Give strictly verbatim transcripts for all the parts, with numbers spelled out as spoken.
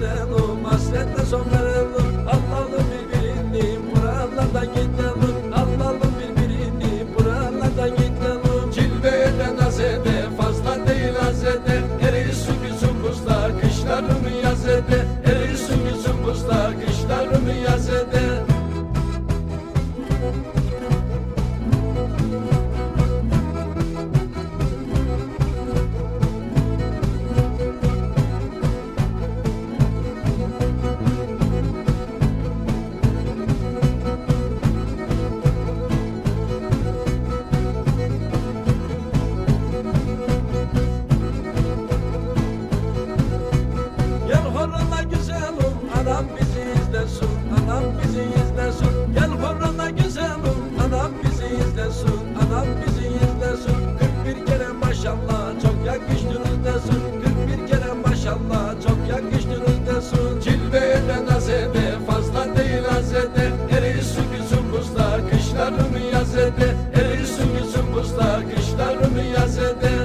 güzelim, hasretle son verelim. Allah'ım birbirini buralardan gidelim. Allah'ım birbirini buralardan gidelim. Cilve eden azede, fazla değil azede. Erisin yüzüm buzda, kışlarımı yaz ede. Erisin yüzüm buzda, kışlarımı yaz ede. Gel horona güzelim, anam bizi izlesin, anam bizi izlesin. Gel horona güzelim, anam bizi izlesin, anam bizi izlesin. Kırk bir kere maşallah, çok yakıştınız desin. Kırk bir kere maşallah, çok yakıştınız desin. Cilve eden azede, fazla değil azede. Erisin yüzüm buzda, kışlarımı yaz ede. Erisin yüzüm buzda, kışlarımı yaz ede.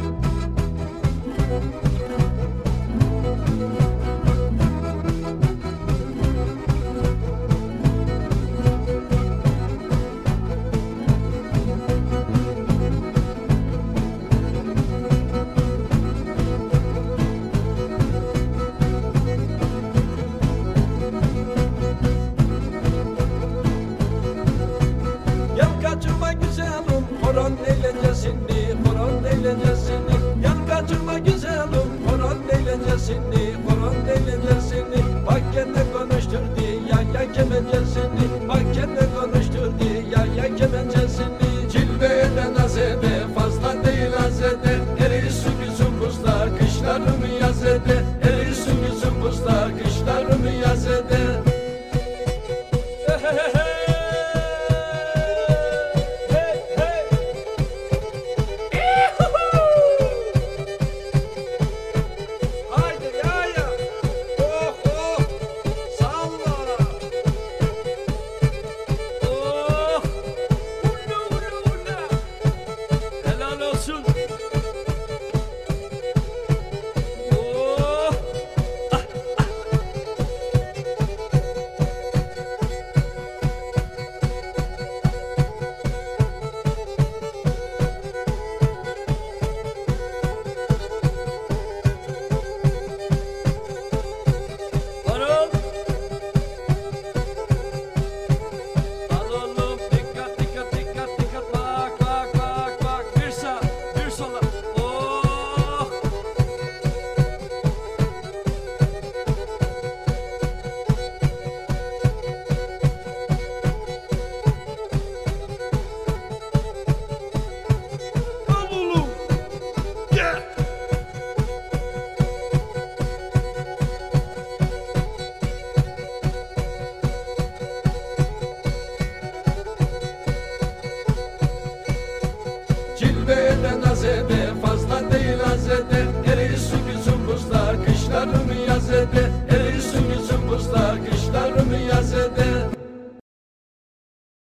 Gel kaçırma güzelim, horon eğlencesini, horon eğlencesini. Gel kaçırma güzelim, horon eğlencesini, horon eğlencesini. Bak gene konuşturdu ya ya kemencesini. Bak gene konuşturdu ya ya kemencesini. Cilve eden azede, fazla değil azede. Erisin yüzüm buzda, kışlarımı yaz ede. Erisin yüzüm buzda, kışlarımı yaz ede. Haydi ya ya. Oh oh. Salla. Oh. Ula ula ula. Helal olsun. Oh. Ah, ah. Hanım. Al oğlum, dikkat dikkat dikkat dikkat. Bak bak bak bak. Bir sağ, bir sola. Oh. Al oğlum. Yeah. Cilve eden azede,